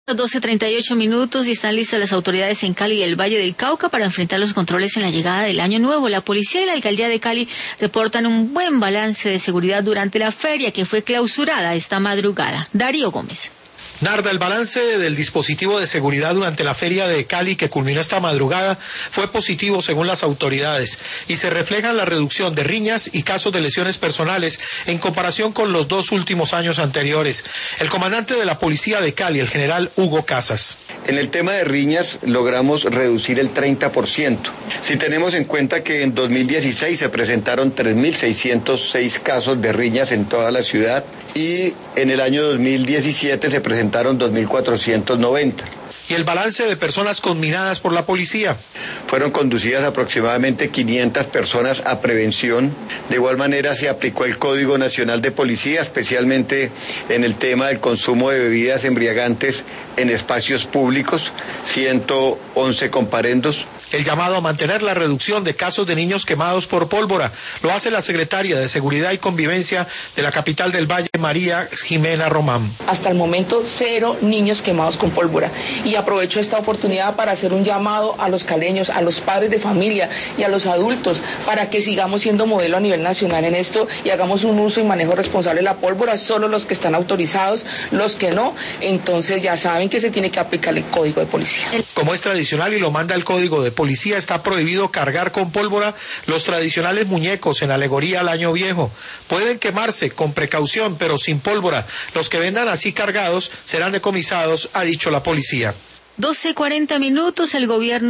12:38 y están listas las autoridades en Cali y el Valle del Cauca para enfrentar los controles en la llegada del Año Nuevo. La policía y la alcaldía de Cali reportan un buen balance de seguridad durante la feria que fue clausurada esta madrugada. Darío Gómez. Narda, el balance del dispositivo de seguridad durante la feria de Cali que culminó esta madrugada fue positivo según las autoridades y se refleja en la reducción de riñas y casos de lesiones personales en comparación con los 2 últimos años anteriores. El comandante de la policía de Cali, el general Hugo Casas. En el tema de riñas logramos reducir el 30%. Si tenemos en cuenta que en 2016 se presentaron 3.606 casos de riñas en toda la ciudad y en el año 2017 se presentaron 2.490. ¿Y el balance de personas conminadas por la policía? Fueron conducidas aproximadamente 500 personas a prevención. De igual manera se aplicó el Código Nacional de Policía, especialmente en el tema del consumo de bebidas embriagantes en espacios públicos, 111 comparendos. El llamado a mantener la reducción de casos de niños quemados por pólvora lo hace la secretaria de Seguridad y Convivencia de la capital del Valle, María Jimena Román. Hasta el momento 0 niños quemados con pólvora. Y aprovecho esta oportunidad para hacer un llamado a los caleños, a los padres de familia y a los adultos para que sigamos siendo modelo a nivel nacional en esto y hagamos un uso y manejo responsable de la pólvora, solo los que están autorizados, los que no, entonces ya saben que se tiene que aplicar el Código de Policía. Como es tradicional y lo manda el Código de Policía, está prohibido cargar con pólvora los tradicionales muñecos en alegoría al Año Viejo. Pueden quemarse con precaución, pero sin pólvora. Los que vendan así cargados serán decomisados, ha dicho la policía. 12:40, el gobierno